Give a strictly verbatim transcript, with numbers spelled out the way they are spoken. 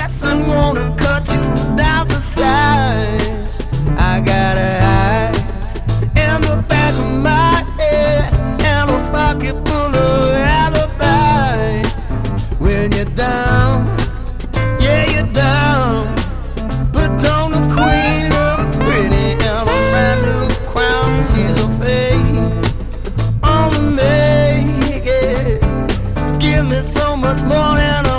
Yes, I'm gonna cut you down to size. I got eyes in the back of my head and a pocket full of alibi. When you're down, yeah, you're down, but don't the queen look pretty in a brand new crown? She's a fake on the make it. Give me so much more than a